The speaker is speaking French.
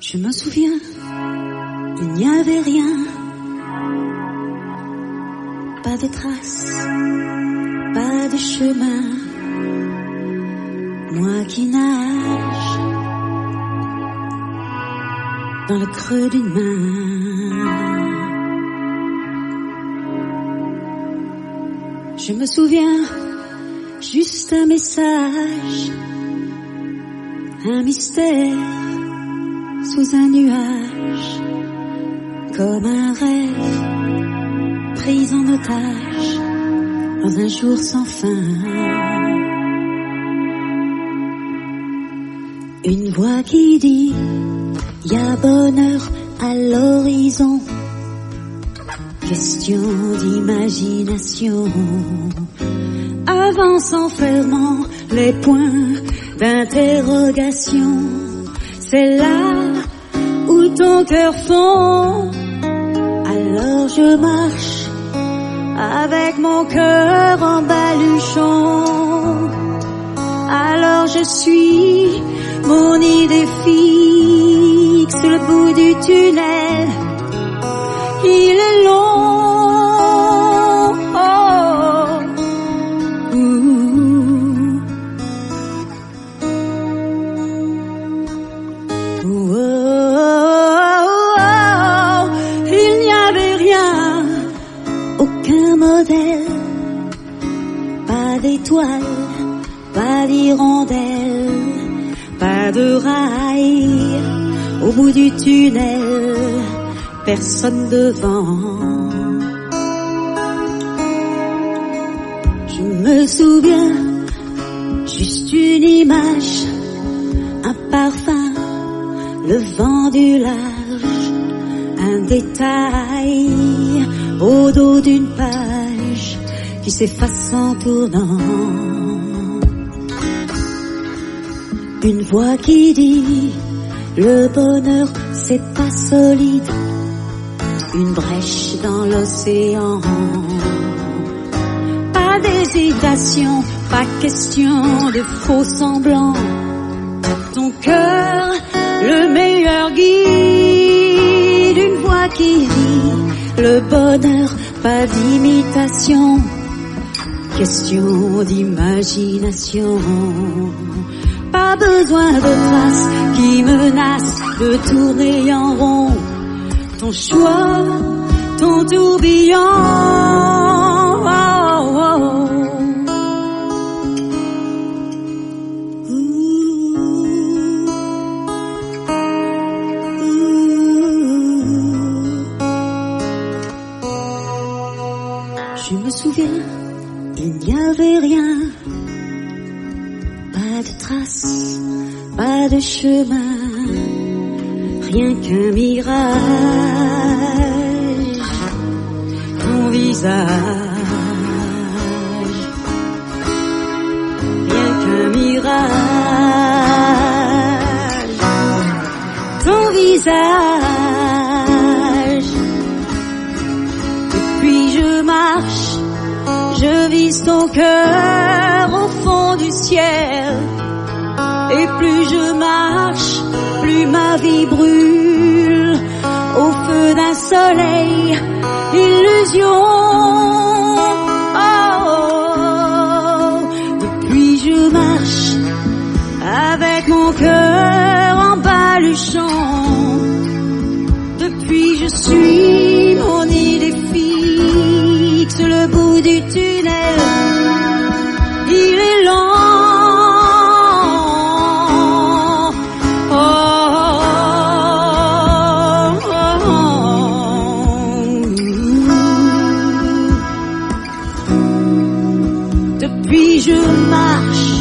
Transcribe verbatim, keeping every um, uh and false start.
Je me souviens, il n'y avait rien, pas de traces, pas de chemin. Moi qui nage dans le creux d'une main. Je me souviens, juste un message, un mystère sous un nuage, comme un rêve pris en otage dans un jour sans fin. Une voix qui dit, y a bonheur à l'horizon. Question d'imagination. Avance en fermant les points d'interrogation. C'est là où ton cœur fond. Alors je marche avec mon cœur en baluchon. Alors je suis mon idée fixe, le bout du tunnel. Il est long. Oh, ouh, ouh, oh, oh, il n'y avait rien, aucun modèle, pas d'étoiles, pas d'hirondelles, pas de rails au bout du tunnel. Personne devant. Je me souviens, juste une image, un parfum, le vent du large, un détail au dos d'une page qui s'efface en tournant. Une voix qui dit, le bonheur c'est pas solide. Une brèche dans l'océan. Pas d'hésitation, pas question de faux semblants. Ton cœur, le meilleur guide. Une voix qui dit, le bonheur, pas d'imitation. Question d'imagination. Pas besoin de traces qui menacent de tourner en rond. Ton choix, ton tourbillon. Oh, oh, oh. Ouh, ouh. Je me souviens, il n'y avait rien, pas de traces, pas de chemin. Rien qu'un mirage, ton visage. Rien qu'un mirage, ton visage. Et puis je marche, je vise ton cœur au fond du ciel. Et plus je marche, plus ma vie brûle au feu d'un soleil, illusion. Oh, oh, oh. Depuis je marche avec mon cœur en baluchon. Depuis je suis mon idée fixe, le bout du tunnel. Il est long. Puis je marche